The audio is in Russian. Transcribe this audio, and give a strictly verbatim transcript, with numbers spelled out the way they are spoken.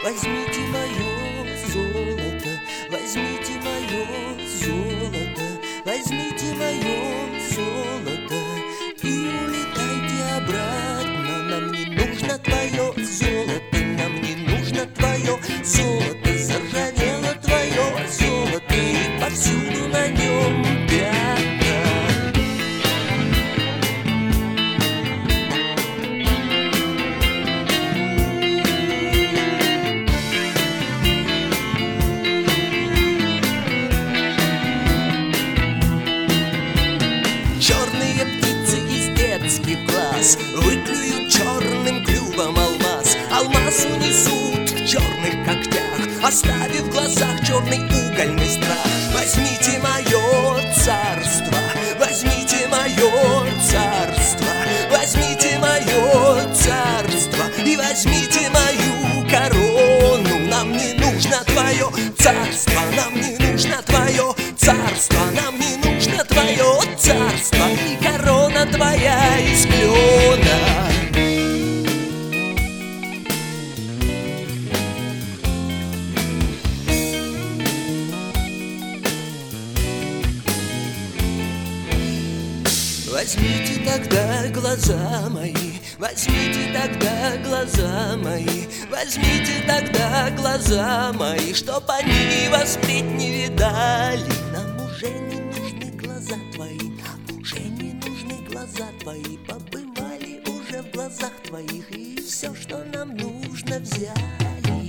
Возьмите мое золото, возьмите мое золото, возьмите мое золото и улетайте обратно. Нам не нужно твое золото, нам не нужно твое золото. Заржавело твое золото и повсюду на нем пятна. Черные птицы из детских глаз выклюют черным клювом алмаз. Алмаз унесут в черных когтях, оставив в глазах черный угольный страх. Возьмите мое царство, возьмите мое царство, возьмите мое царство и возьмите мою корону. Нам не нужно твое царство, нам не нужно твое царство, нам не нужно твое царство и корона твоя из клена. Возьмите тогда глаза мои, возьмите тогда глаза мои, возьмите тогда глаза мои, чтоб они вас впредь не видали. Нам уже не нужны глаза твои, нам уже не нужны глаза твои. Побывали уже в глазах твоих и все, что нам нужно, взяли.